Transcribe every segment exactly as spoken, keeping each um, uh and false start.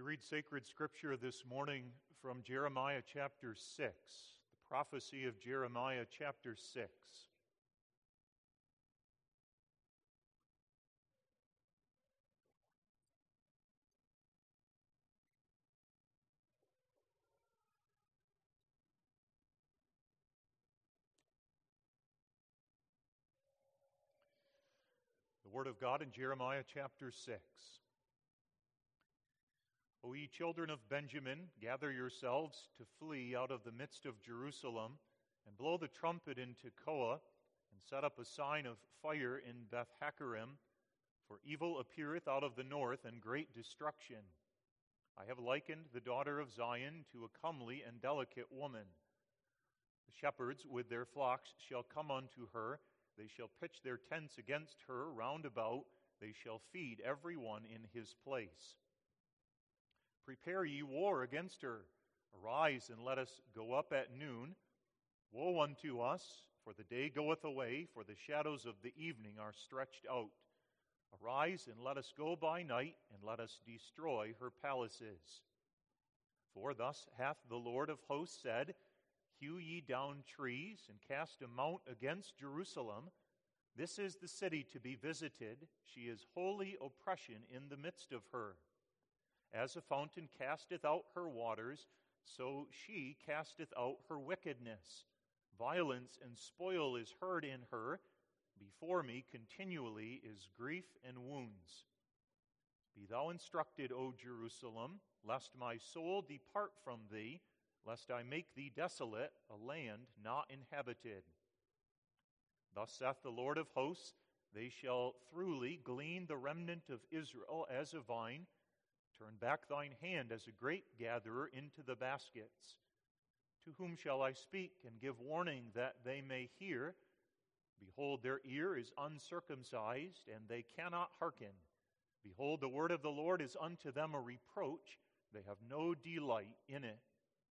read sacred scripture this morning from Jeremiah chapter six, the prophecy of Jeremiah chapter six. The word of God in Jeremiah chapter six. O ye children of Benjamin, gather yourselves to flee out of the midst of Jerusalem, and blow the trumpet in Tekoa, and set up a sign of fire in Beth-Hakkerem, for evil appeareth out of the north, and great destruction. I have likened the daughter of Zion to a comely and delicate woman. The shepherds with their flocks shall come unto her, they shall pitch their tents against her round about, they shall feed every one in his place. Prepare ye war against her. Arise, and let us go up at noon. Woe unto us, for the day goeth away, for the shadows of the evening are stretched out. Arise, and let us go by night, and let us destroy her palaces. For thus hath the Lord of hosts said, Hew ye down trees, and cast a mount against Jerusalem. This is the city to be visited. She is holy oppression in the midst of her. As a fountain casteth out her waters, so she casteth out her wickedness. Violence and spoil is heard in her. Before me continually is grief and wounds. Be thou instructed, O Jerusalem, lest my soul depart from thee, lest I make thee desolate, a land not inhabited. Thus saith the Lord of hosts, they shall throughly glean the remnant of Israel as a vine. Turn back thine hand as a grape gatherer into the baskets. To whom shall I speak and give warning that they may hear? Behold, their ear is uncircumcised, and they cannot hearken. Behold, the word of the Lord is unto them a reproach. They have no delight in it.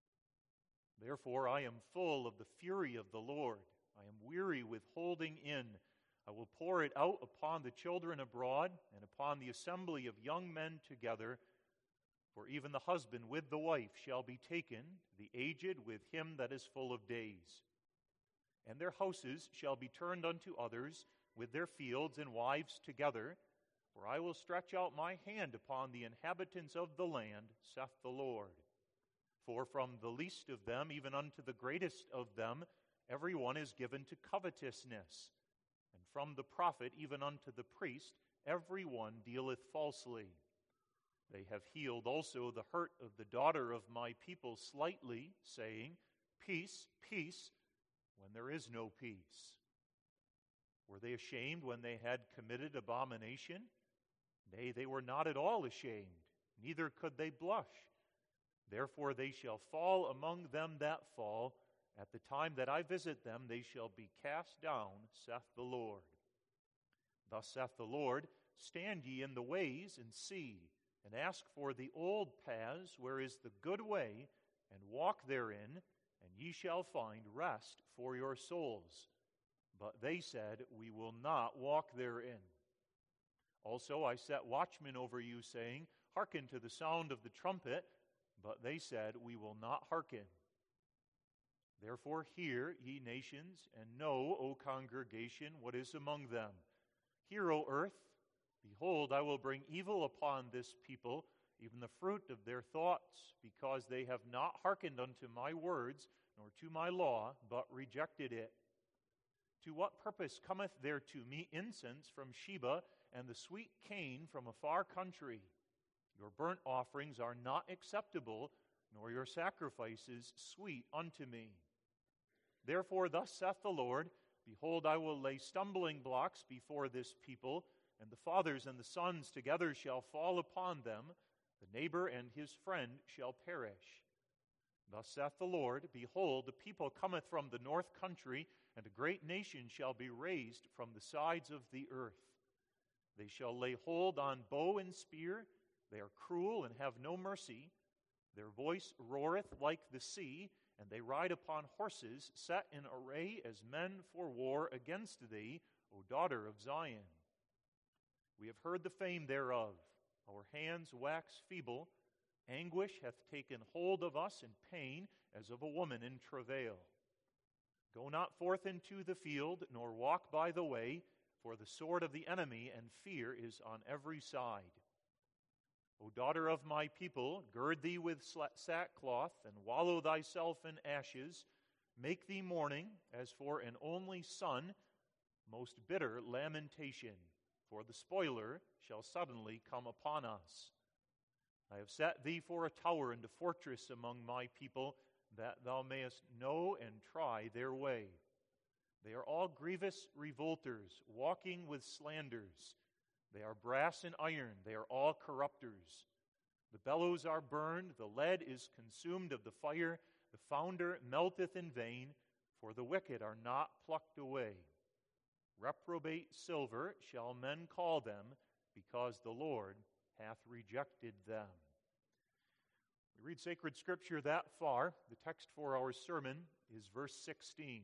Therefore I am full of the fury of the Lord. I am weary with holding in. I will pour it out upon the children abroad, and upon the assembly of young men together. For even the husband with the wife shall be taken, the aged with him that is full of days. And their houses shall be turned unto others, with their fields and wives together. For I will stretch out my hand upon the inhabitants of the land, saith the Lord. For from the least of them, even unto the greatest of them, every one is given to covetousness. And from the prophet even unto the priest, every one dealeth falsely. They have healed also the hurt of the daughter of my people slightly, saying, Peace, peace, when there is no peace. Were they ashamed when they had committed abomination? Nay, they were not at all ashamed, neither could they blush. Therefore they shall fall among them that fall. At the time that I visit them, they shall be cast down, saith the Lord. Thus saith the Lord, Stand ye in the ways and see, and ask for the old paths, where is the good way, and walk therein, and ye shall find rest for your souls. But they said, We will not walk therein. Also I set watchmen over you, saying, Hearken to the sound of the trumpet. But they said, We will not hearken. Therefore hear, ye nations, and know, O congregation, what is among them. Hear, O earth, behold, I will bring evil upon this people, even the fruit of their thoughts, because they have not hearkened unto my words, nor to my law, but rejected it. To what purpose cometh there to me incense from Sheba, and the sweet cane from a far country? Your burnt offerings are not acceptable, nor your sacrifices sweet unto me. Therefore thus saith the Lord, Behold, I will lay stumbling blocks before this people, and the fathers and the sons together shall fall upon them. The neighbor and his friend shall perish. Thus saith the Lord, Behold, the people cometh from the north country, and a great nation shall be raised from the sides of the earth. They shall lay hold on bow and spear. They are cruel and have no mercy. Their voice roareth like the sea, and they ride upon horses set in array as men for war against thee, O daughter of Zion. We have heard the fame thereof. Our hands wax feeble. Anguish hath taken hold of us, and pain as of a woman in travail. Go not forth into the field, nor walk by the way, for the sword of the enemy and fear is on every side. O daughter of my people, gird thee with sackcloth, and wallow thyself in ashes. Make thee mourning, as for an only son, most bitter lamentation, for the spoiler shall suddenly come upon us. I have set thee for a tower and a fortress among my people, that thou mayest know and try their way. They are all grievous revolters, walking with slanders. They are brass and iron, they are all corrupters. The bellows are burned, the lead is consumed of the fire, the founder melteth in vain, for the wicked are not plucked away. Reprobate silver shall men call them, because the Lord hath rejected them. We read sacred scripture that far. The text for our sermon is verse sixteen.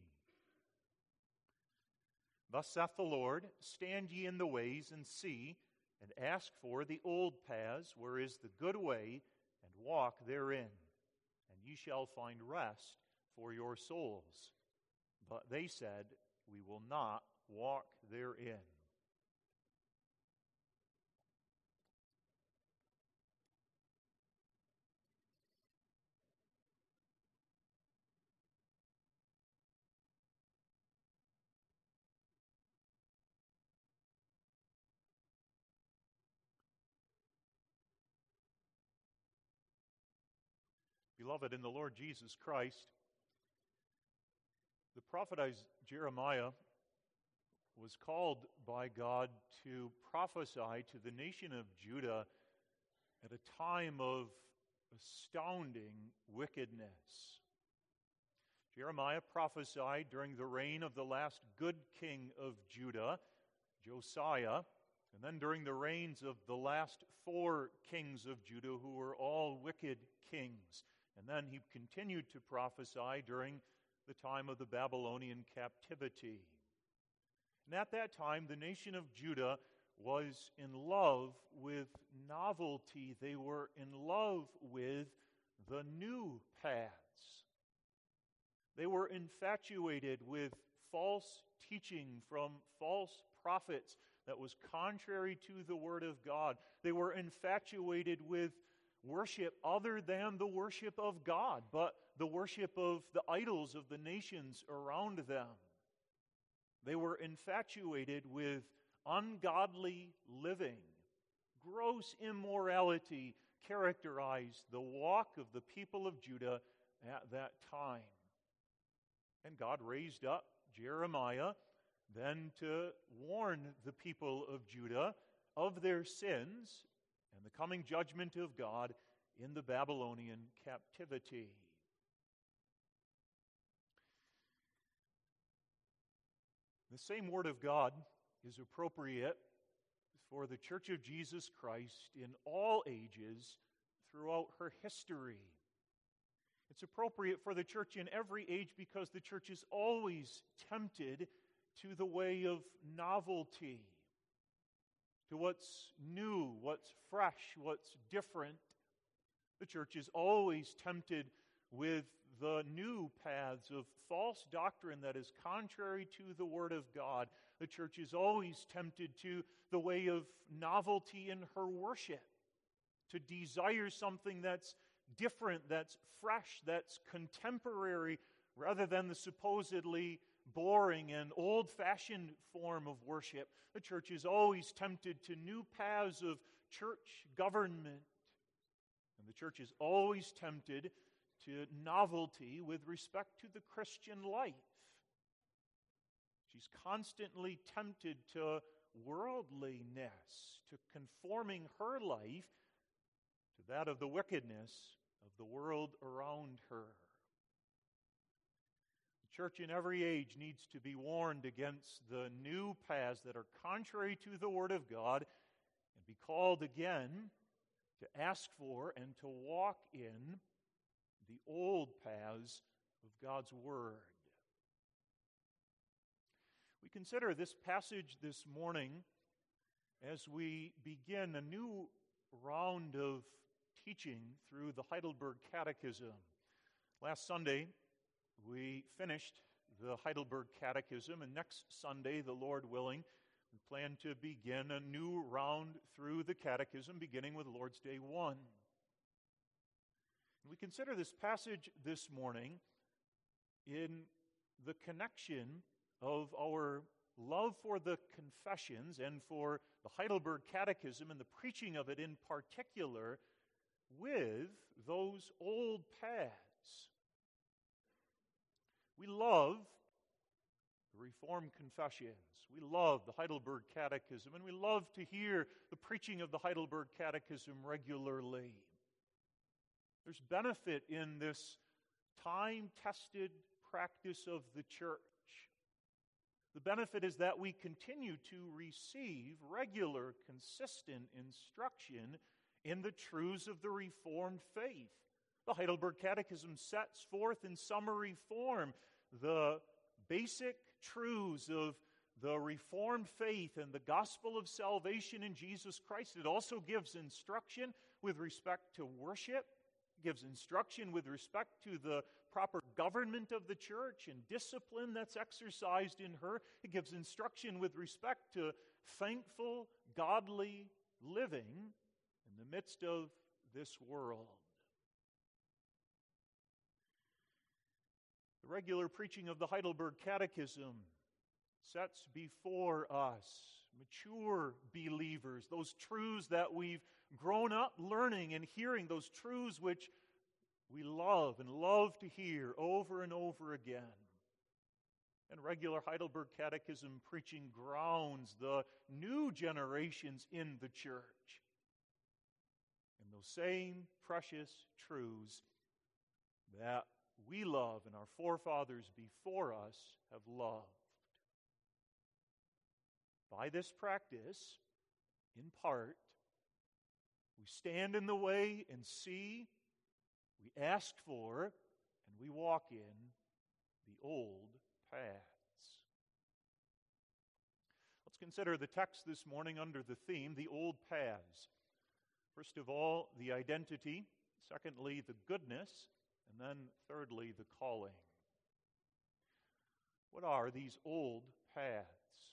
Thus saith the Lord, stand ye in the ways and see, and ask for the old paths, where is the good way, and walk therein, and ye shall find rest for your souls. But they said, we will not walk therein. Beloved in the Lord Jesus Christ, the prophet Jeremiah was called by God to prophesy to the nation of Judah at a time of astounding wickedness. Jeremiah prophesied during the reign of the last good king of Judah, Josiah, and then during the reigns of the last four kings of Judah, who were all wicked kings. And then he continued to prophesy during the time of the Babylonian captivity. And at that time, the nation of Judah was in love with novelty. They were in love with the new paths. They were infatuated with false teaching from false prophets that was contrary to the Word of God. They were infatuated with worship other than the worship of God, but the worship of the idols of the nations around them. They were infatuated with ungodly living. Gross immorality characterized the walk of the people of Judah at that time. And God raised up Jeremiah then to warn the people of Judah of their sins and the coming judgment of God in the Babylonian captivity. The same Word of God is appropriate for the Church of Jesus Christ in all ages throughout her history. It's appropriate for the church in every age because the church is always tempted to the way of novelty, to what's new, what's fresh, what's different. The church is always tempted with the new paths of false doctrine that is contrary to the Word of God. The church is always tempted to the way of novelty in her worship, to desire something that's different, that's fresh, that's contemporary, rather than the supposedly boring and old-fashioned form of worship. The church is always tempted to new paths of church government. And the church is always tempted to novelty with respect to the Christian life. She's constantly tempted to worldliness, to conforming her life to that of the wickedness of the world around her. The church in every age needs to be warned against the new paths that are contrary to the Word of God and be called again to ask for and to walk in the old paths of God's Word. We consider this passage this morning as we begin a new round of teaching through the Heidelberg Catechism. Last Sunday, we finished the Heidelberg Catechism, and next Sunday, the Lord willing, we plan to begin a new round through the Catechism, beginning with Lord's Day one. We consider this passage this morning in the connection of our love for the Confessions and for the Heidelberg Catechism and the preaching of it in particular with those old paths. We love the Reformed Confessions. We love the Heidelberg Catechism, and we love to hear the preaching of the Heidelberg Catechism regularly. There's benefit in this time-tested practice of the church. The benefit is that we continue to receive regular, consistent instruction in the truths of the Reformed faith. The Heidelberg Catechism sets forth in summary form the basic truths of the Reformed faith and the gospel of salvation in Jesus Christ. It also gives instruction with respect to worship. It gives instruction with respect to the proper government of the church and discipline that's exercised in her. It gives instruction with respect to thankful, godly living in the midst of this world. The regular preaching of the Heidelberg Catechism sets before us, mature believers, those truths that we've grown up learning and hearing, those truths which we love and love to hear over and over again. And regular Heidelberg Catechism preaching grounds the new generations in the church in those same precious truths that we love and our forefathers before us have loved. By this practice, in part, we stand in the way and see, we ask for, and we walk in the old paths. Let's consider the text this morning under the theme, the old paths. First of all, the identity. Secondly, the goodness. And then thirdly, the calling. What are these old paths?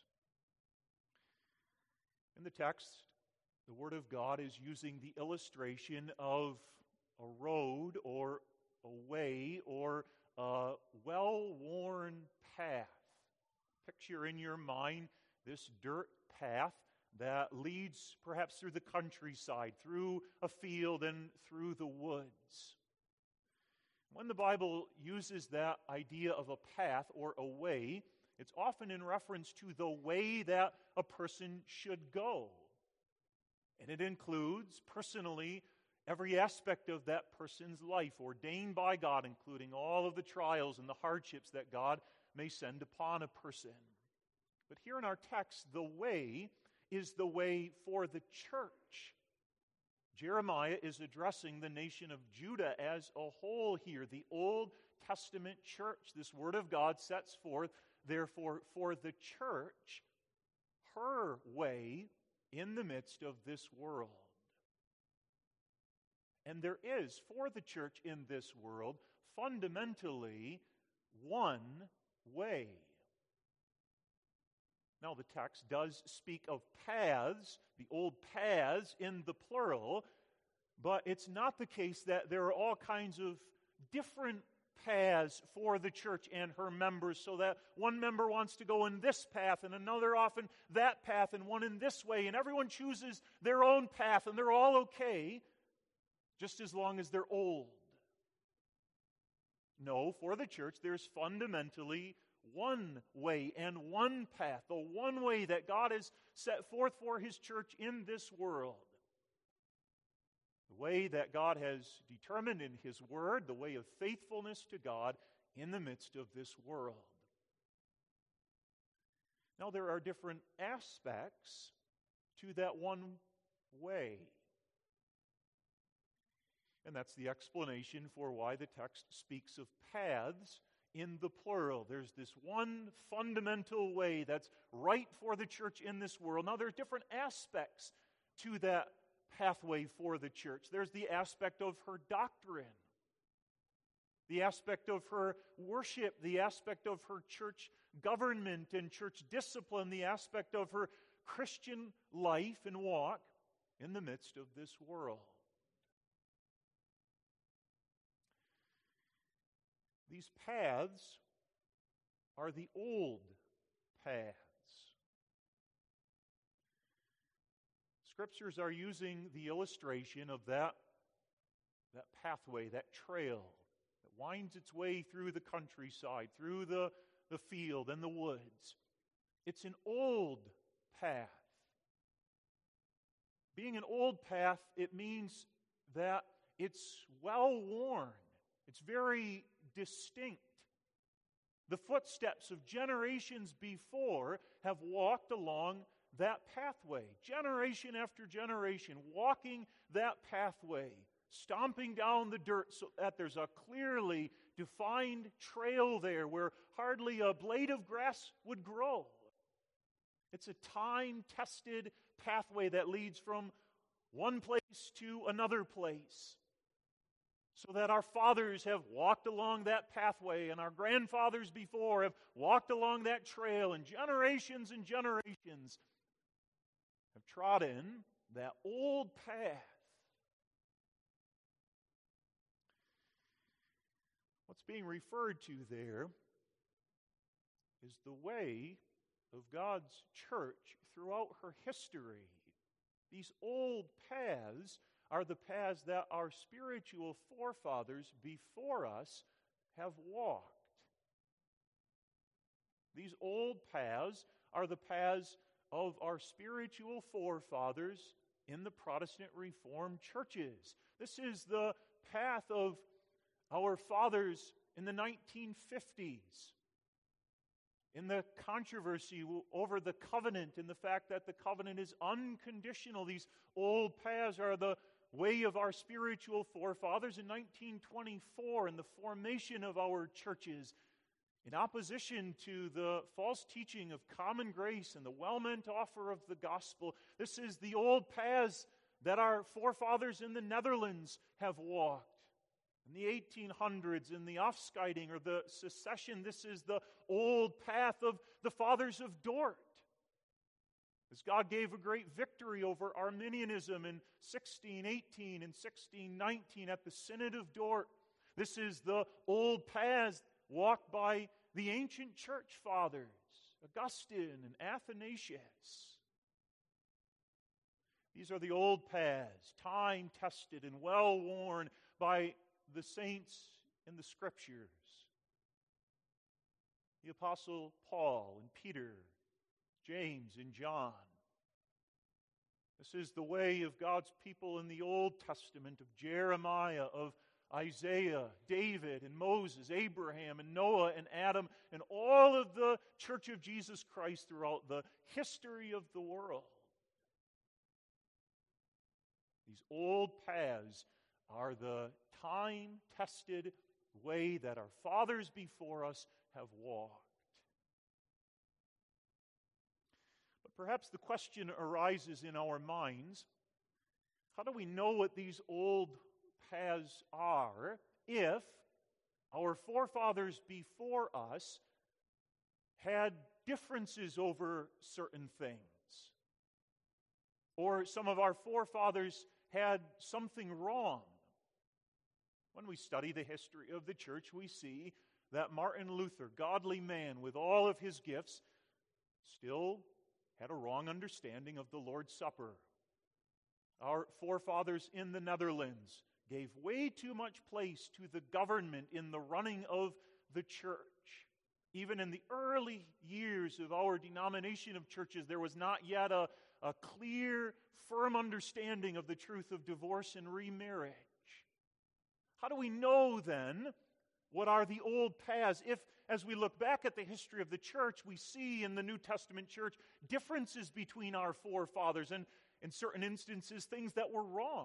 In the text, the Word of God is using the illustration of a road or a way or a well-worn path. Picture in your mind this dirt path that leads perhaps through the countryside, through a field, and through the woods. When the Bible uses that idea of a path or a way, it's often in reference to the way that a person should go. And it includes, personally, every aspect of that person's life ordained by God, including all of the trials and the hardships that God may send upon a person. But here in our text, the way is the way for the church. Jeremiah is addressing the nation of Judah as a whole here. The Old Testament church, this Word of God sets forth, therefore, for the church, her way in the midst of this world. And there is, for the church in this world, fundamentally one way. Now, the text does speak of paths, the old paths in the plural, but it's not the case that there are all kinds of different paths for the church and her members, so that one member wants to go in this path and another often that path and one in this way, and everyone chooses their own path and they're all okay, just as long as they're old. No, for the church, there's fundamentally one way and one path, the one way that God has set forth for His church in this world. The way that God has determined in His Word, the way of faithfulness to God in the midst of this world. Now, there are different aspects to that one way. And that's the explanation for why the text speaks of paths in the plural. There's this one fundamental way that's right for the church in this world. Now, there are different aspects to that pathway for the church. There's the aspect of her doctrine, the aspect of her worship, the aspect of her church government and church discipline, the aspect of her Christian life and walk in the midst of this world. These paths are the old paths. Scriptures are using the illustration of that, that pathway, that trail that winds its way through the countryside, through the, the field and the woods. It's an old path. Being an old path, it means that it's well worn. It's very distinct. The footsteps of generations before have walked along that pathway, generation after generation, walking that pathway, stomping down the dirt so that there's a clearly defined trail there where hardly a blade of grass would grow. It's a time-tested pathway that leads from one place to another place, so that our fathers have walked along that pathway and our grandfathers before have walked along that trail, and generations and generations have trodden that old path. What's being referred to there is the way of God's church throughout her history. These old paths are the paths that our spiritual forefathers before us have walked. These old paths are the paths of our spiritual forefathers in the Protestant Reformed churches. This is the path of our fathers in the nineteen fifties. In the controversy over the covenant and the fact that the covenant is unconditional, these old paths are the way of our spiritual forefathers in nineteen twenty-four in the formation of our churches, in opposition to the false teaching of common grace and the well-meant offer of the gospel. This is the old paths that our forefathers in the Netherlands have walked. In the eighteen hundreds, in the Afscheiding or the secession, this is the old path of the fathers of Dort. As God gave a great victory over Arminianism in sixteen eighteen and sixteen nineteen at the Synod of Dort, this is the old paths walked by the ancient church fathers, Augustine and Athanasius. These are the old paths, time-tested and well-worn by the saints in the Scriptures. The Apostle Paul and Peter, James and John. This is the way of God's people in the Old Testament, of Jeremiah, of Isaiah, David and Moses, Abraham and Noah and Adam, and all of the Church of Jesus Christ throughout the history of the world. These old paths are the time-tested way that our fathers before us have walked. But perhaps the question arises in our minds, how do we know what these old paths are if our forefathers before us had differences over certain things? Or some of our forefathers had something wrong? When we study the history of the church, we see that Martin Luther, godly man with all of his gifts, still had a wrong understanding of the Lord's Supper. Our forefathers in the Netherlands gave way too much place to the government in the running of the church. Even in the early years of our denomination of churches, there was not yet a, a clear, firm understanding of the truth of divorce and remarriage. How do we know then what are the old paths if, as we look back at the history of the church, we see in the New Testament church differences between our forefathers and, in certain instances, things that were wrong?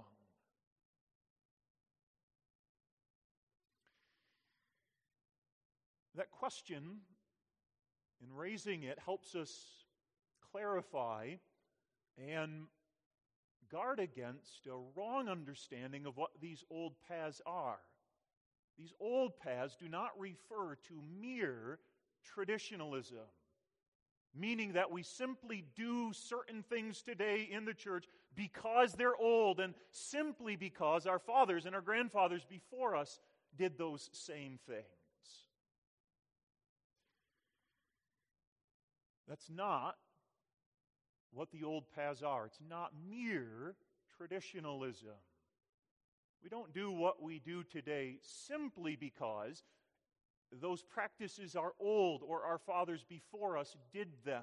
That question, in raising it, helps us clarify and guard against a wrong understanding of what these old paths are. These old paths do not refer to mere traditionalism, meaning that we simply do certain things today in the church because they're old and simply because our fathers and our grandfathers before us did those same things. That's not what the old paths are. It's not mere traditionalism. We don't do what we do today simply because those practices are old or our fathers before us did them.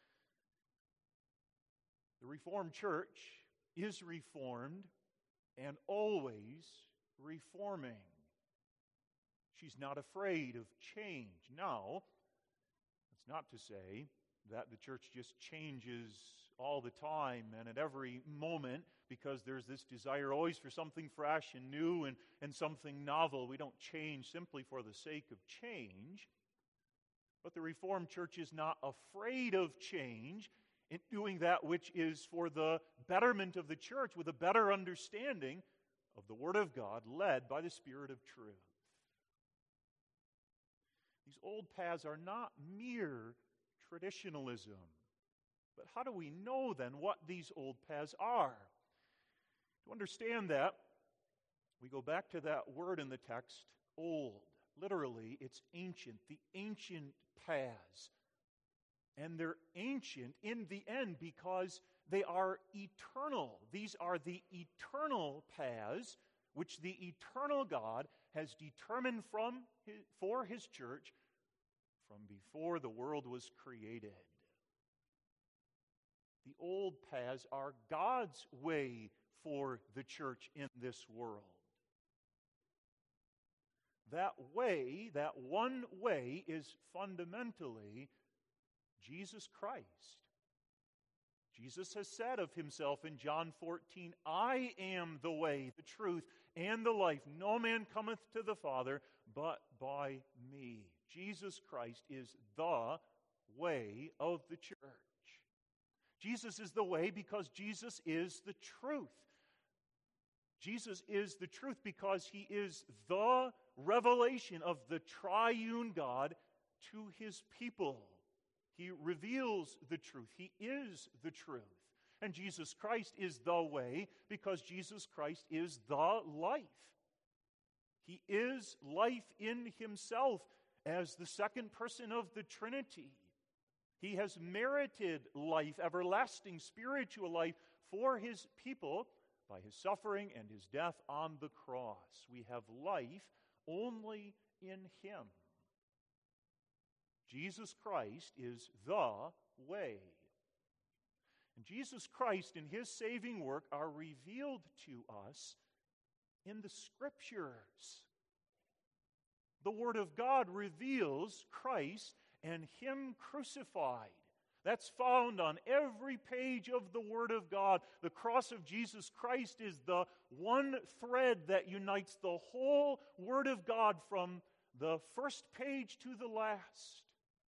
The Reformed Church is reformed and always reforming. She's not afraid of change. Now, that's not to say that the church just changes all the time and at every moment because there's this desire always for something fresh and new and, and something novel. We don't change simply for the sake of change. But the Reformed Church is not afraid of change in doing that which is for the betterment of the church with a better understanding of the Word of God led by the Spirit of truth. These old paths are not mere traditionalism. But how do we know then what these old paths are? To understand that, we go back to that word in the text, old. Literally, it's ancient, the ancient paths. And they're ancient in the end because they are eternal. These are the eternal paths which the eternal God has determined from his, for His church from before the world was created. The old paths are God's way for the church in this world. That way, that one way, is fundamentally Jesus Christ. Jesus has said of Himself in John fourteen, I am the way, the truth, and the life. No man cometh to the Father but by me. Jesus Christ is the way of the church. Jesus is the way because Jesus is the truth. Jesus is the truth because He is the revelation of the triune God to His people. He reveals the truth. He is the truth. And Jesus Christ is the way because Jesus Christ is the life. He is life in Himself as the second person of the Trinity. He has merited life, everlasting spiritual life for His people by His suffering and His death on the cross. We have life only in Him. Jesus Christ is the way. And Jesus Christ and His saving work are revealed to us in the Scriptures. The Word of God reveals Christ and Him crucified. That's found on every page of the Word of God. The cross of Jesus Christ is the one thread that unites the whole Word of God from the first page to the last.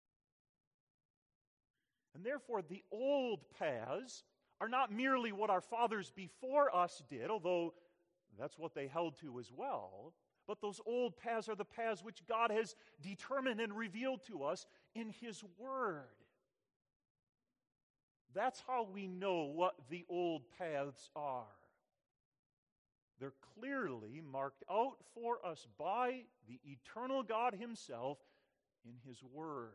And therefore, the old paths are not merely what our fathers before us did, although that's what they held to as well. But those old paths are the paths which God has determined and revealed to us in His Word. That's how we know what the old paths are. They're clearly marked out for us by the eternal God Himself in His Word.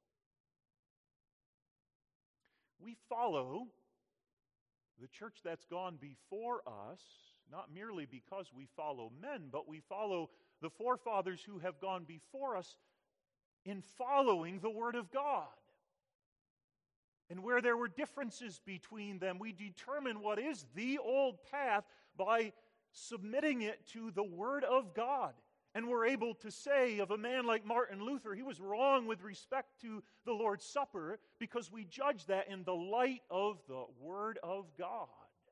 We follow the church that's gone before us, not merely because we follow men, but we follow the forefathers who have gone before us in following the Word of God. And where there were differences between them, we determine what is the old path by submitting it to the Word of God. And we're able to say of a man like Martin Luther, he was wrong with respect to the Lord's Supper because we judge that in the light of the Word of God.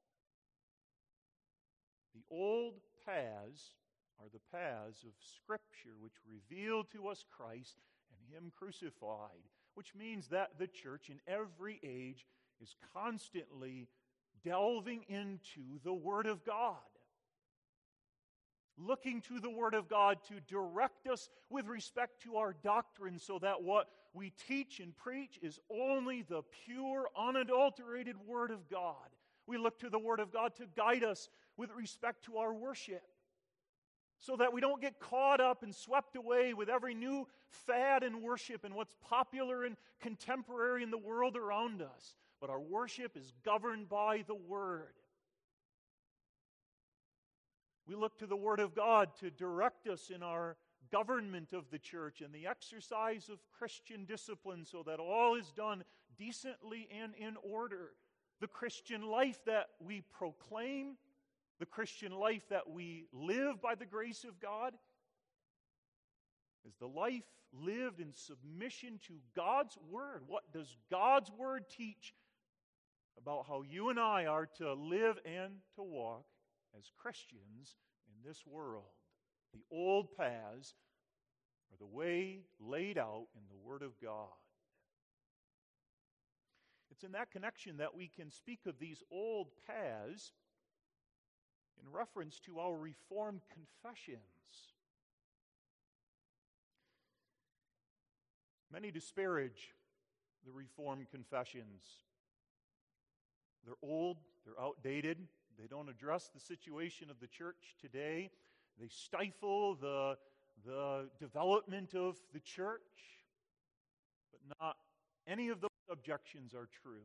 The old paths are the paths of Scripture which reveal to us Christ and Him crucified, which means that the church in every age is constantly delving into the Word of God. Looking to the Word of God to direct us with respect to our doctrine so that what we teach and preach is only the pure, unadulterated Word of God. We look to the Word of God to guide us with respect to our worship so that we don't get caught up and swept away with every new fad in worship and what's popular and contemporary in the world around us. But our worship is governed by the Word. We look to the Word of God to direct us in our government of the church and the exercise of Christian discipline so that all is done decently and in order. The Christian life that we proclaim, the Christian life that we live by the grace of God, is the life lived in submission to God's Word. What does God's Word teach about how you and I are to live and to walk as Christians in this world? The old paths are the way laid out in the Word of God. It's in that connection that we can speak of these old paths in reference to our Reformed confessions. Many disparage the Reformed confessions. They're old, they're outdated, they don't address the situation of the church today. They stifle the, the development of the church. But not any of those objections are true.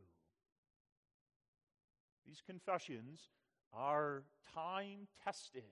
These confessions are time-tested.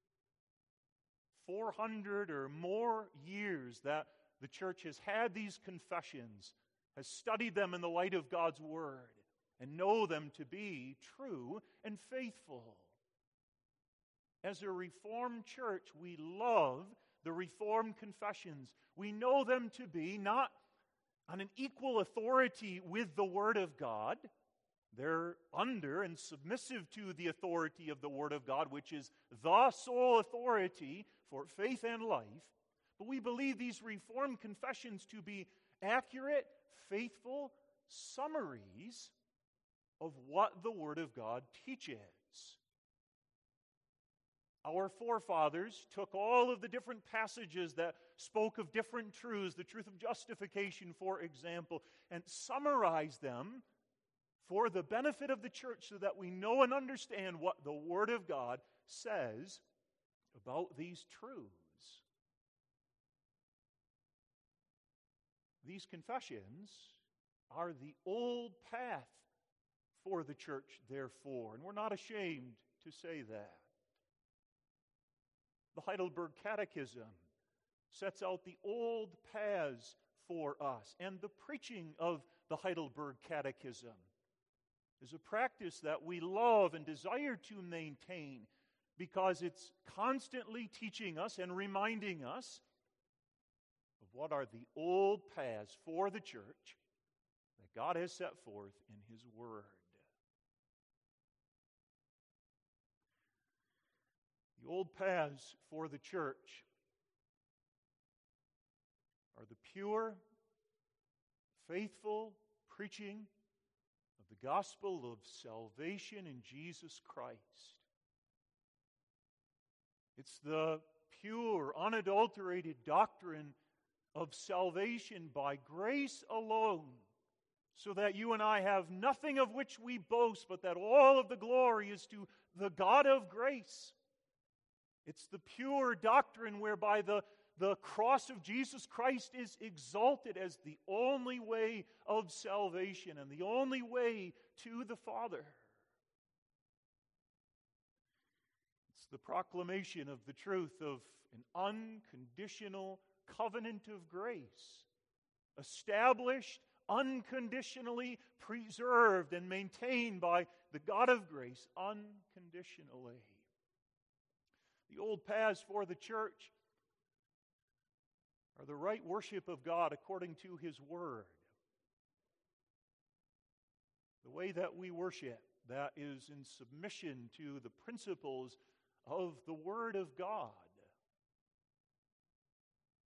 four hundred or more years that the church has had these confessions, has studied them in the light of God's Word, and know them to be true and faithful. As a Reformed church, we love the Reformed confessions. We know them to be not on an equal authority with the Word of God. They're under and submissive to the authority of the Word of God, which is the sole authority for faith and life. But we believe these Reformed confessions to be accurate, faithful summaries of what the Word of God teaches. Our forefathers took all of the different passages that spoke of different truths, the truth of justification, for example, and summarized them for the benefit of the church so that we know and understand what the Word of God says about these truths. These confessions are the old path for the church, therefore, and we're not ashamed to say that. The Heidelberg Catechism sets out the old paths for us, and the preaching of the Heidelberg Catechism is a practice that we love and desire to maintain because it's constantly teaching us and reminding us of what are the old paths for the church that God has set forth in His Word. The old paths for the church are the pure, faithful preaching of the gospel of salvation in Jesus Christ. It's the pure, unadulterated doctrine of salvation by grace alone, so that you and I have nothing of which we boast, but that all of the glory is to the God of grace. It's the pure doctrine whereby the, the cross of Jesus Christ is exalted as the only way of salvation and the only way to the Father. It's the proclamation of the truth of an unconditional covenant of grace, established, unconditionally preserved, and maintained by the God of grace unconditionally. The old paths for the church are the right worship of God according to His Word. The way that we worship, that is in submission to the principles of the Word of God.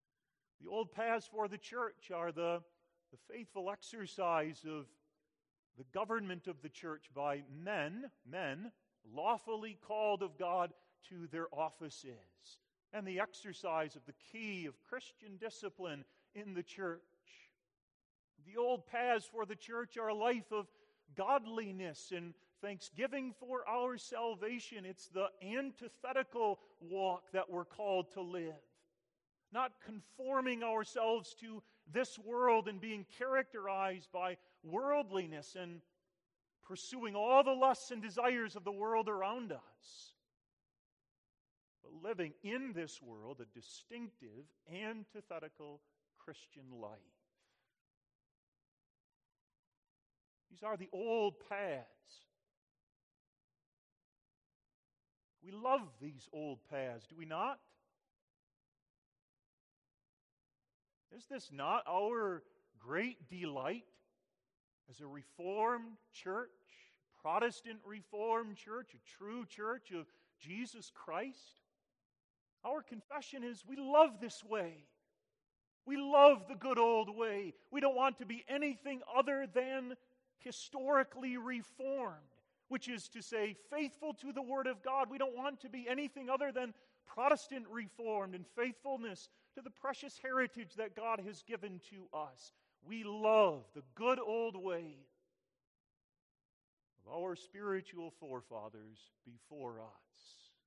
The old paths for the church are the, the faithful exercise of the government of the church by men, men lawfully called of God to their offices, and the exercise of the key of Christian discipline in the church. The old paths for the church are a life of godliness and thanksgiving for our salvation. It's the antithetical walk that we're called to live. Not conforming ourselves to this world and being characterized by worldliness and pursuing all the lusts and desires of the world around us, but living in this world a distinctive, antithetical Christian life. These are the old paths. We love these old paths, do we not? Is this not our great delight as a Reformed church, Protestant Reformed church, a true church of Jesus Christ? Our confession is we love this way. We love the good old way. We don't want to be anything other than historically reformed, which is to say, faithful to the Word of God. We don't want to be anything other than Protestant Reformed in faithfulness to the precious heritage that God has given to us. We love the good old way of our spiritual forefathers before us.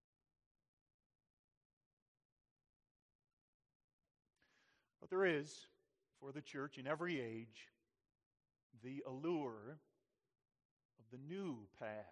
But there is, for the church in every age, the allure of the new paths.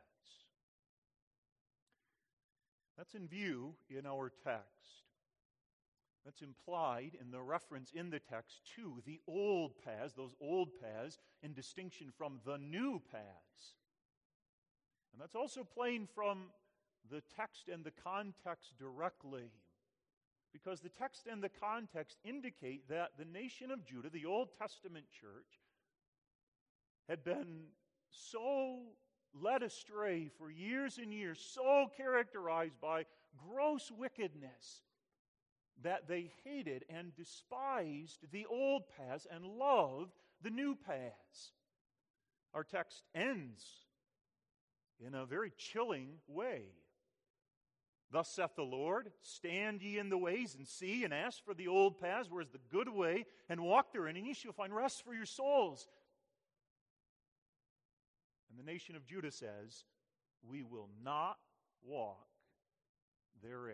That's in view in our text. That's implied in the reference in the text to the old paths, those old paths, in distinction from the new paths. And that's also plain from the text and the context directly, because the text and the context indicate that the nation of Judah, the Old Testament church, had been so led astray for years and years, so characterized by gross wickedness, that they hated and despised the old paths and loved the new paths. Our text ends in a very chilling way. Thus saith the Lord, stand ye in the ways and see and ask for the old paths, where is the good way, and walk therein, and ye shall find rest for your souls. And the nation of Judah says, we will not walk therein.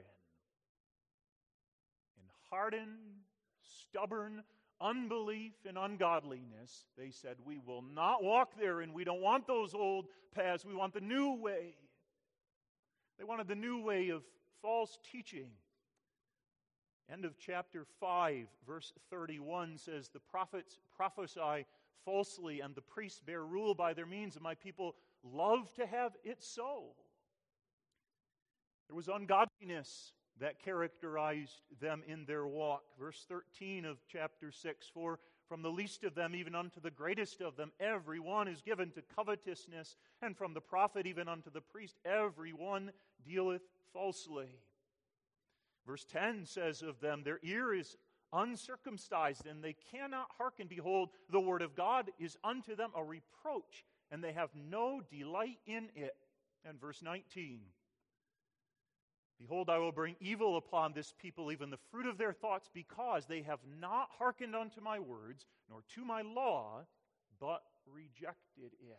In hardened, stubborn unbelief and ungodliness, they said, we will not walk therein. We don't want those old paths. We want the new way. They wanted the new way of false teaching. End of chapter five, verse thirty-one says, the prophets prophesy falsely, and the priests bear rule by their means, and my people love to have it so. There was ungodliness that characterized them in their walk. Verse thirteen of chapter six, for from the least of them even unto the greatest of them, every one is given to covetousness, and from the prophet even unto the priest, every one dealeth falsely. Verse ten says of them, their ear is uncircumcised, and they cannot hearken. Behold, the word of God is unto them a reproach, and they have no delight in it. And verse nineteen, behold, I will bring evil upon this people, even the fruit of their thoughts, because they have not hearkened unto my words, nor to my law, but rejected it.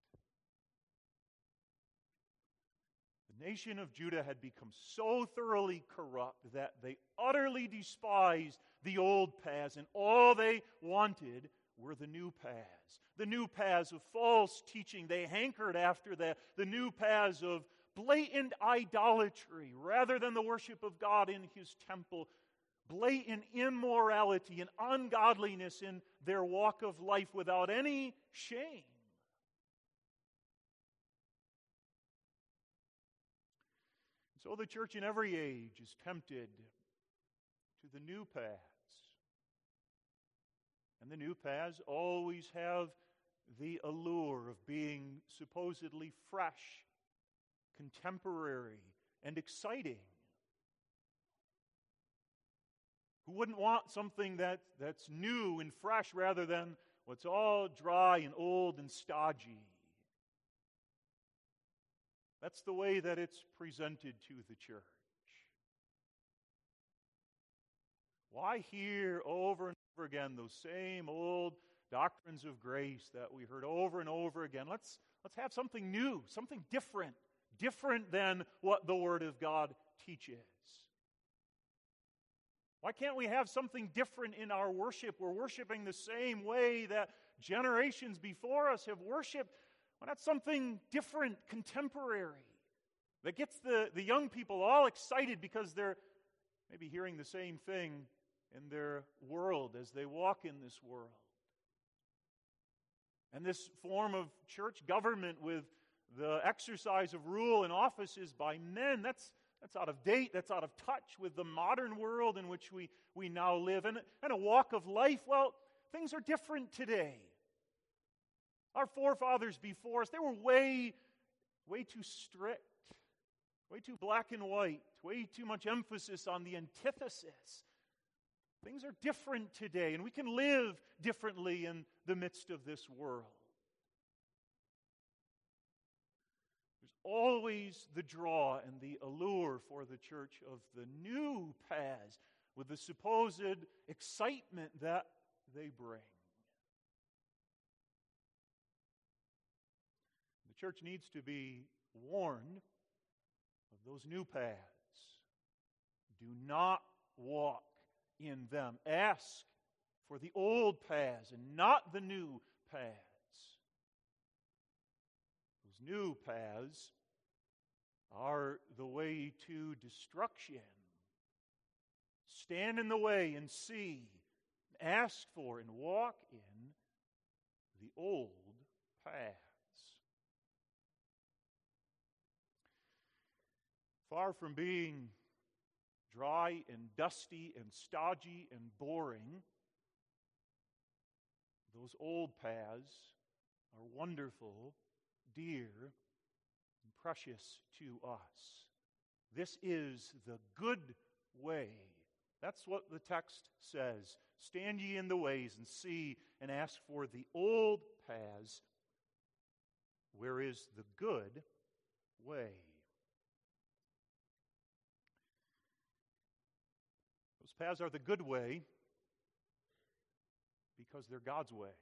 The nation of Judah had become so thoroughly corrupt that they utterly despised the old paths, and all they wanted were the new paths. The new paths of false teaching. They hankered after that. The new paths of blatant idolatry rather than the worship of God in His temple. Blatant immorality and ungodliness in their walk of life without any shame. So the church in every age is tempted to the new paths. And the new paths always have the allure of being supposedly fresh, contemporary, and exciting. Who wouldn't want something that, that's new and fresh rather than what's all dry and old and stodgy. That's the way that it's presented to the church. Why hear over and over again those same old doctrines of grace that we heard over and over again? Let's, let's have something new, something different, different than what the Word of God teaches. Why can't we have something different in our worship? We're worshiping the same way that generations before us have worshiped. Why not something different, contemporary, that gets the, the young people all excited because they're maybe hearing the same thing in their world as they walk in this world? And this form of church government with the exercise of rule and offices by men, that's That's out of date. That's out of touch with the modern world in which we, we now live. And, and a walk of life, well, things are different today. Our forefathers before us, they were way, way too strict, way too black and white, way too much emphasis on the antithesis. Things are different today, and we can live differently in the midst of this world. Always the draw and the allure for the church of the new paths with the supposed excitement that they bring. The church needs to be warned of those new paths. Do not walk in them. Ask for the old paths and not the new paths. New paths are the way to destruction. Stand in the way and see, ask for and walk in the old paths. Far from being dry and dusty and stodgy and boring, those old paths are wonderful, dear, and precious to us. This is the good way. That's what the text says. Stand ye in the ways and see and ask for the old paths, where is the good way. Those paths are the good way because they're God's way.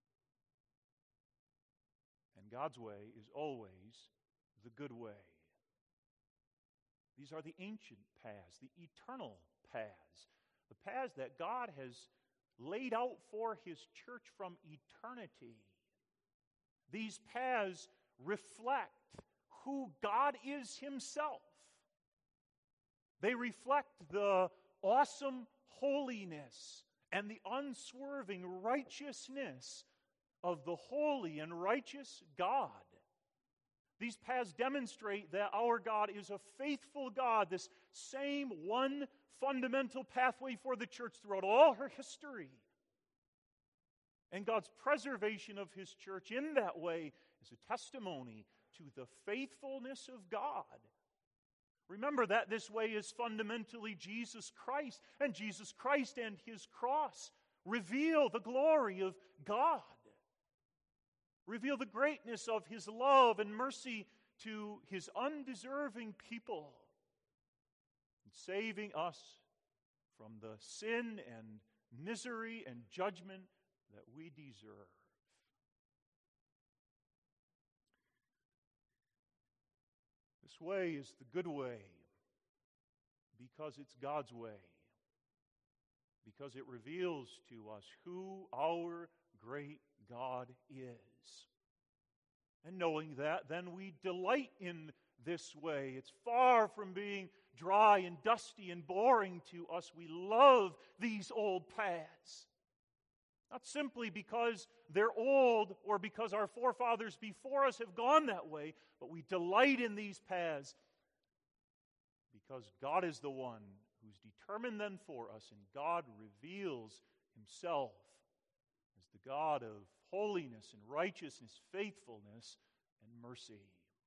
And God's way is always the good way. These are the ancient paths, the eternal paths, the paths that God has laid out for His church from eternity. These paths reflect who God is Himself. They reflect the awesome holiness and the unswerving righteousness of the holy and righteous God. These paths demonstrate that our God is a faithful God, this same one fundamental pathway for the church throughout all her history. And God's preservation of His church in that way is a testimony to the faithfulness of God. Remember that this way is fundamentally Jesus Christ, and Jesus Christ and His cross reveal the glory of God. Reveal the greatness of His love and mercy to His undeserving people, and saving us from the sin and misery and judgment that we deserve. This way is the good way because it's God's way, because it reveals to us who our great God is. And knowing that, then we delight in this way. It's far from being dry and dusty and boring to us. We love these old paths. Not simply because they're old or because our forefathers before us have gone that way, but we delight in these paths because God is the one who's determined them for us, and God reveals Himself as the God of holiness and righteousness, faithfulness and mercy.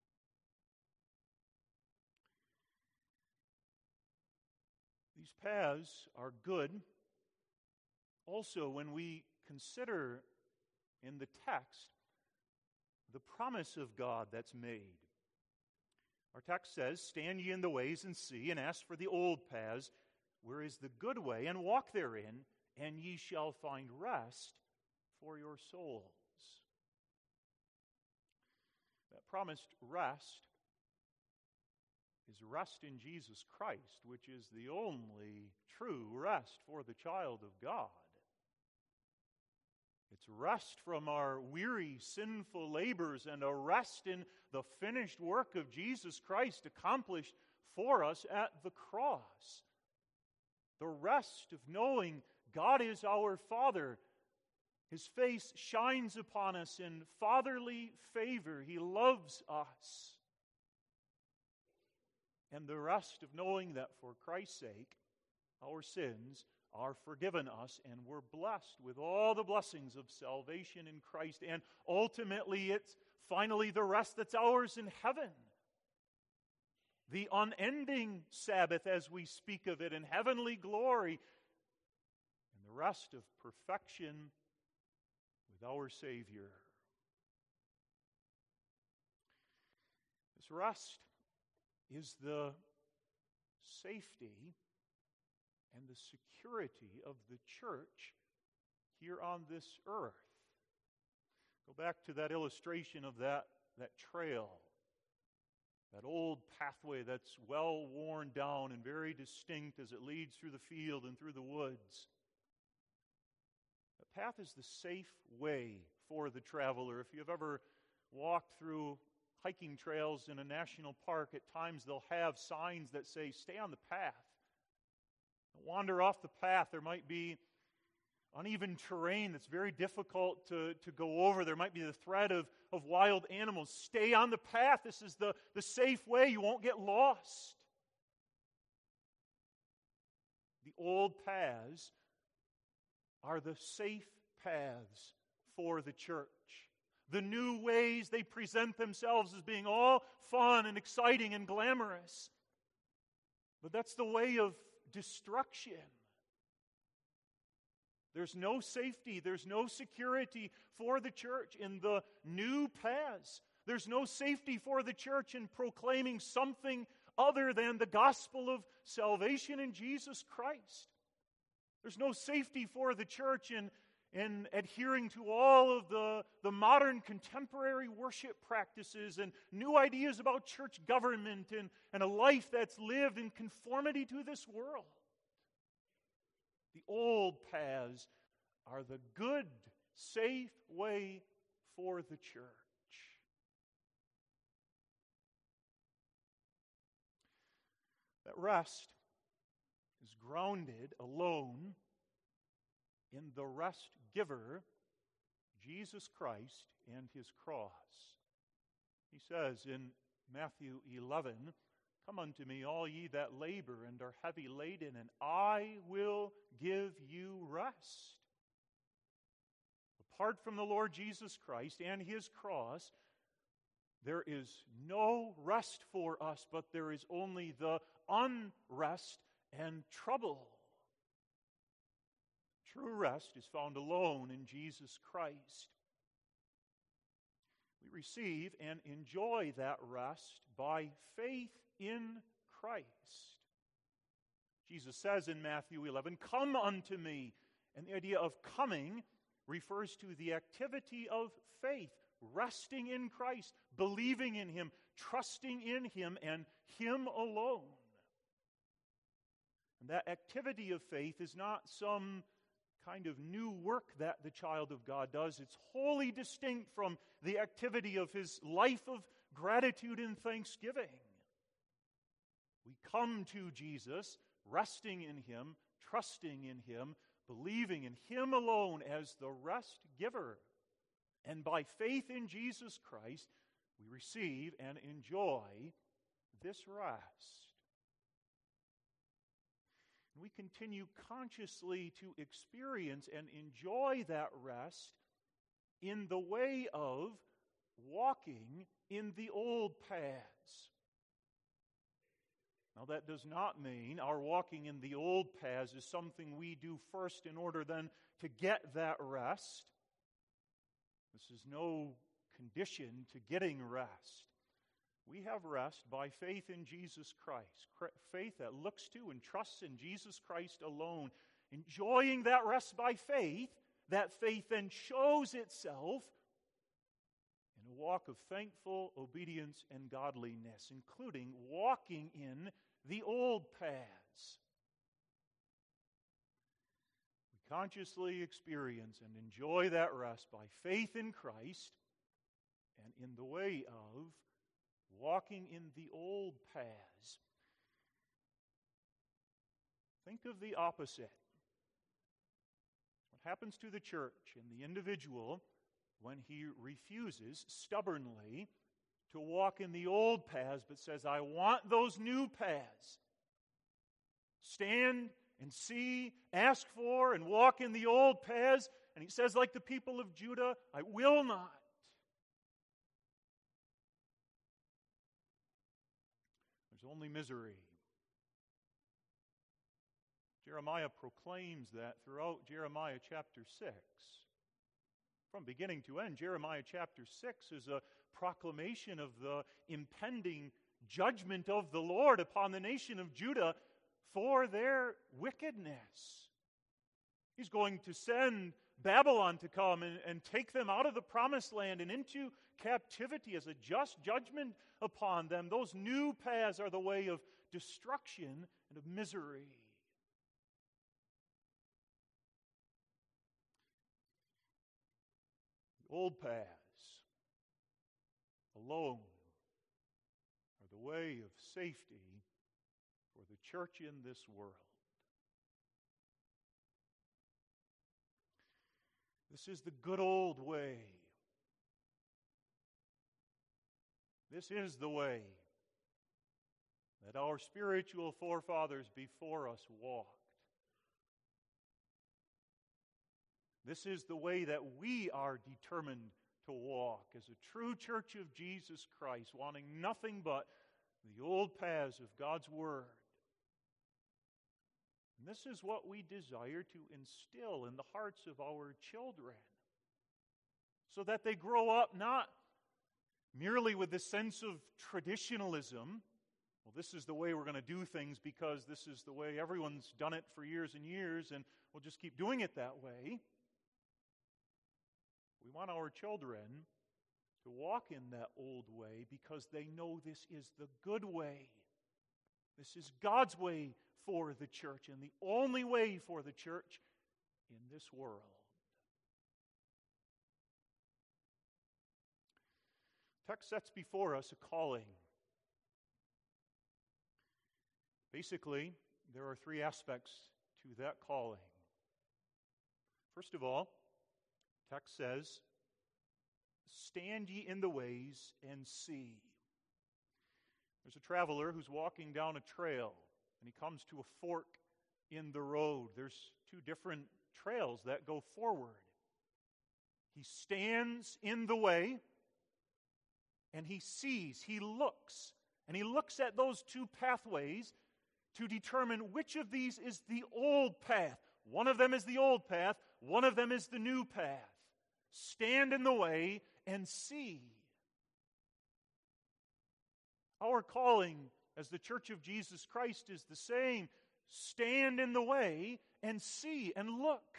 These paths are good also when we consider in the text the promise of God that's made. Our text says, "Stand ye in the ways and see, and ask for the old paths, where is the good way, and walk therein, and ye shall find rest for your souls." That promised rest is rest in Jesus Christ, which is the only true rest for the child of God. It's rest from our weary, sinful labors and a rest in the finished work of Jesus Christ accomplished for us at the cross. The rest of knowing God is our Father. His face shines upon us in fatherly favor. He loves us. And the rest of knowing that for Christ's sake, our sins are forgiven us and we're blessed with all the blessings of salvation in Christ. And ultimately, it's finally the rest that's ours in heaven. The unending Sabbath, as we speak of it, in heavenly glory, and the rest of perfection with our Savior. This rest is the safety and the security of the church here on this earth. Go back to that illustration of that, that trail, that old pathway that's well worn down and very distinct as it leads through the field and through the woods. The path is the safe way for the traveler. If you've ever walked through hiking trails in a national park, at times they'll have signs that say, "Stay on the path." Don't wander off the path. There might be uneven terrain that's very difficult to, to go over. There might be the threat of, of wild animals. Stay on the path. This is the, the safe way. You won't get lost. The old paths are the safe paths for the church. The new ways, they present themselves as being all fun and exciting and glamorous. But that's the way of destruction. There's no safety, there's no security for the church in the new paths. There's no safety for the church in proclaiming something other than the gospel of salvation in Jesus Christ. There's no safety for the church in in adhering to all of the, the modern contemporary worship practices and new ideas about church government and, and a life that's lived in conformity to this world. The old paths are the good, safe way for the church. That rest is grounded alone in the rest giver, Jesus Christ and His cross. He says in Matthew eleven, "Come unto me, all ye that labor and are heavy laden, and I will give you rest." Apart from the Lord Jesus Christ and His cross, there is no rest for us, but there is only the unrest and trouble. True rest is found alone in Jesus Christ. We receive and enjoy that rest by faith in Christ. Jesus says in Matthew eleven, "Come unto me." And the idea of coming refers to the activity of faith, resting in Christ, believing in Him, trusting in Him and Him alone. And that activity of faith is not some kind of new work that the child of God does. It's wholly distinct from the activity of his life of gratitude and thanksgiving. We come to Jesus, resting in Him, trusting in Him, believing in Him alone as the rest giver. And by faith in Jesus Christ, we receive and enjoy this rest. We continue consciously to experience and enjoy that rest in the way of walking in the old paths. Now, that does not mean our walking in the old paths is something we do first in order then to get that rest. This is no condition to getting rest. We have rest by faith in Jesus Christ. Faith that looks to and trusts in Jesus Christ alone. Enjoying that rest by faith, that faith then shows itself in a walk of thankful obedience and godliness, including walking in the old paths. We consciously experience and enjoy that rest by faith in Christ and in the way of walking in the old paths. Think of the opposite. What happens to the church and the individual when he refuses stubbornly to walk in the old paths but says, I want those new paths. Stand and see, ask for, and walk in the old paths. And he says, like the people of Judah, I will not. There's only misery. Jeremiah proclaims that throughout Jeremiah chapter six. From beginning to end, Jeremiah chapter six is a proclamation of the impending judgment of the Lord upon the nation of Judah for their wickedness. He's going to send Babylon to come and, and take them out of the promised land and into captivity as a just judgment upon them. Those new paths are the way of destruction and of misery. The old paths alone are the way of safety for the church in this world. This is the good old way. This is the way that our spiritual forefathers before us walked. This is the way that we are determined to walk as a true church of Jesus Christ, wanting nothing but the old paths of God's Word. And this is what we desire to instill in the hearts of our children, so that they grow up not merely with this sense of traditionalism. Well, this is the way we're going to do things because this is the way everyone's done it for years and years, and we'll just keep doing it that way. We want our children to walk in that old way because they know this is the good way. This is God's way for the church and the only way for the church in this world. Text sets before us a calling. Basically, there are three aspects to that calling. First of all, text says, stand ye in the ways and see. There's a traveler who's walking down a trail, and he comes to a fork in the road. There's two different trails that go forward. He stands in the way, and he sees, he looks, and he looks at those two pathways to determine which of these is the old path. One of them is the old path, one of them is the new path. Stand in the way and see. Our calling as the Church of Jesus Christ is the same. Stand in the way and see and look.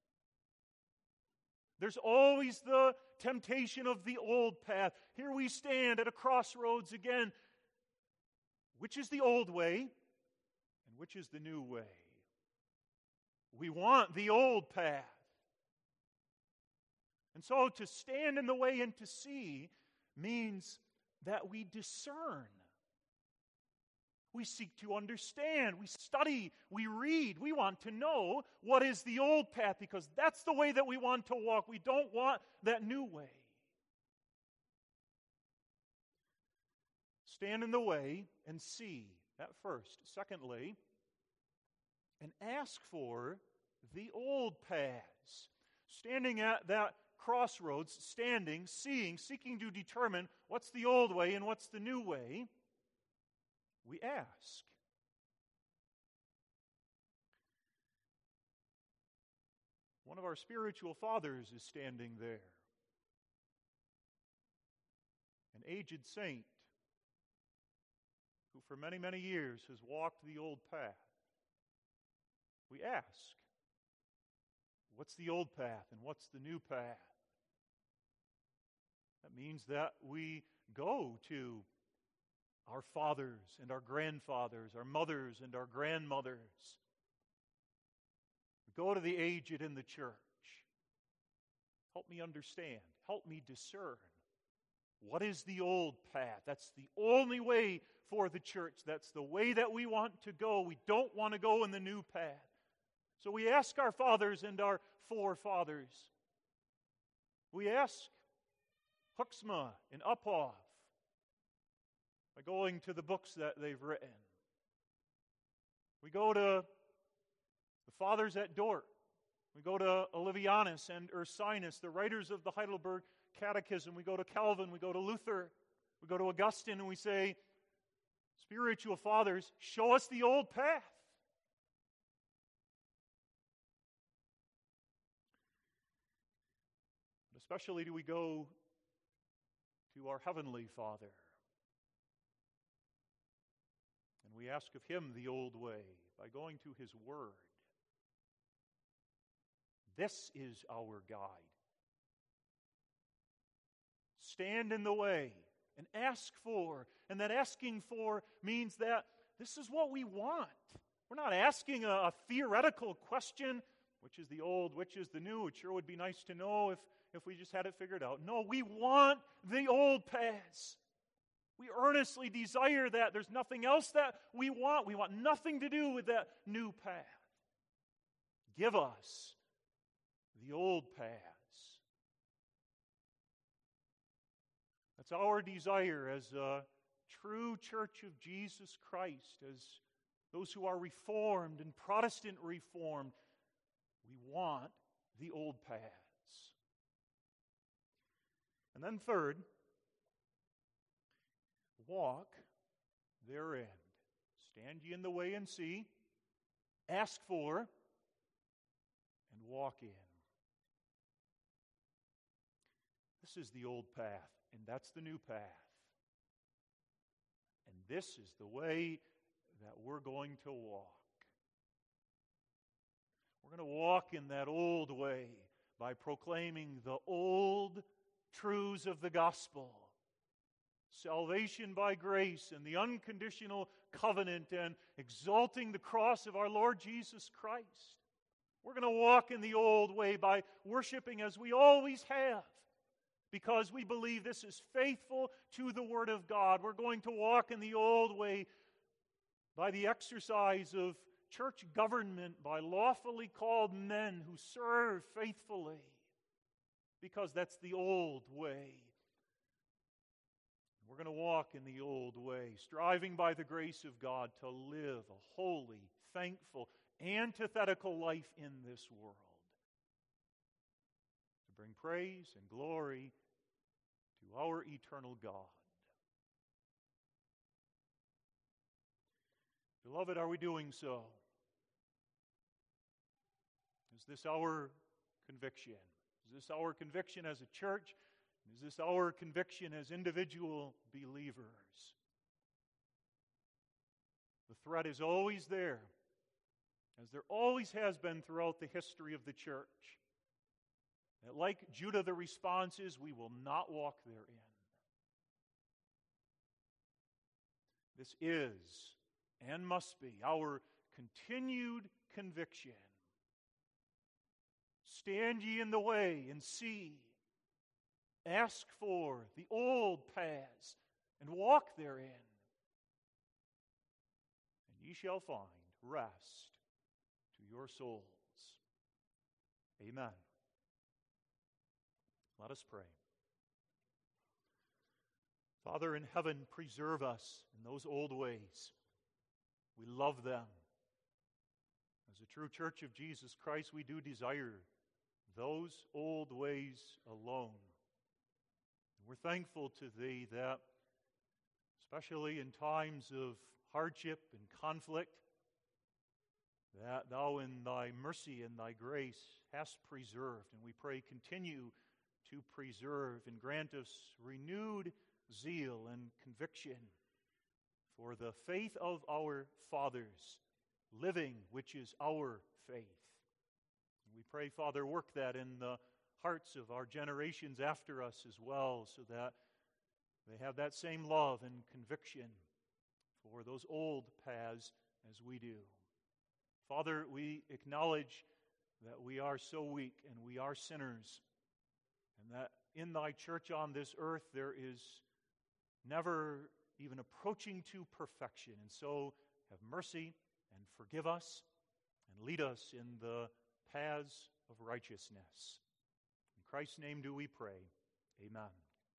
There's always the temptation of the old path. Here we stand at a crossroads again. Which is the old way and which is the new way? We want the old path. And so to stand in the way and to see means that we discern. We seek to understand. We study. We read. We want to know what is the old path because that's the way that we want to walk. We don't want that new way. Stand in the way and see. That first. Secondly, and ask for the old paths. Standing at that crossroads, standing, seeing, seeking to determine what's the old way and what's the new way, we ask. One of our spiritual fathers is standing there. aged saint who for many, many years has walked the old path. We ask, what's the old path and what's the new path? That means that we go to our fathers and our grandfathers, our mothers and our grandmothers. We go to the aged in the church. Help me understand. Help me discern. What is the old path? That's the only way for the church. That's the way that we want to go. We don't want to go in the new path. So we ask our fathers and our forefathers. We ask Huxma and Uphoff by going to the books that they've written. We go to the fathers at Dort. We go to Olivianus and Ursinus, the writers of the Heidelberg Catechism. We go to Calvin. We go to Luther. We go to Augustine, and we say, spiritual fathers, show us the old path. But especially do we go to our Heavenly Father. And we ask of Him the old way by going to His Word. This is our guide. Stand in the way and ask for. And that asking for means that this is what we want. We're not asking a, a theoretical question, which is the old, which is the new. It sure would be nice to know if, if we just had it figured out. No, we want the old paths. We earnestly desire that. There's nothing else that we want. We want nothing to do with that new path. Give us the old paths. That's our desire as a true church of Jesus Christ, as those who are Reformed and Protestant Reformed. We want the old paths. And then third, walk therein. Stand ye in the way and see, ask for, and walk in. This is the old path, and that's the new path. And this is the way that we're going to walk. We're going to walk in that old way by proclaiming the old truths of the gospel. Salvation by grace and the unconditional covenant, and exalting the cross of our Lord Jesus Christ. We're going to walk in the old way by worshiping as we always have, because we believe this is faithful to the Word of God. We're going to walk in the old way by the exercise of church government by lawfully called men who serve faithfully, because that's the old way. We're going to walk in the old way, striving by the grace of God to live a holy, thankful, antithetical life in this world, to bring praise and glory to our eternal God. Beloved, are we doing so? Is this our conviction? Is this our conviction as a church? Is this our conviction as individual believers? The threat is always there, as there always has been throughout the history of the church, that like Judah, the response is, we will not walk therein. This is and must be our continued conviction. Stand ye in the way and see. Ask for the old paths and walk therein, and ye shall find rest to your souls. Amen. Let us pray. Father in heaven, preserve us in those old ways. We love them. As a true church of Jesus Christ, we do desire those old ways alone. We're thankful to Thee that, especially in times of hardship and conflict, that Thou in Thy mercy and Thy grace hast preserved. And we pray continue to preserve and grant us renewed zeal and conviction for the faith of our fathers, living, which is our faith. We pray, Father, work that in the hearts of our generations after us as well, so that they have that same love and conviction for those old paths as we do. Father, we acknowledge that we are so weak and we are sinners, and that in thy church on this earth there is never even approaching to perfection. And so have mercy and forgive us and lead us in the paths of righteousness. In Christ's name do we pray. Amen.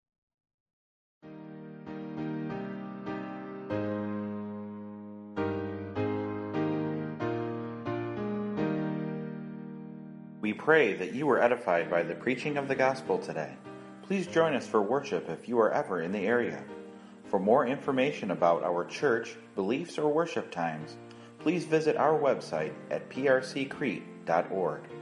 We pray that you were edified by the preaching of the gospel today. Please join us for worship if you are ever in the area. For more information about our church, beliefs, or worship times, please visit our website at p r c crete dot org.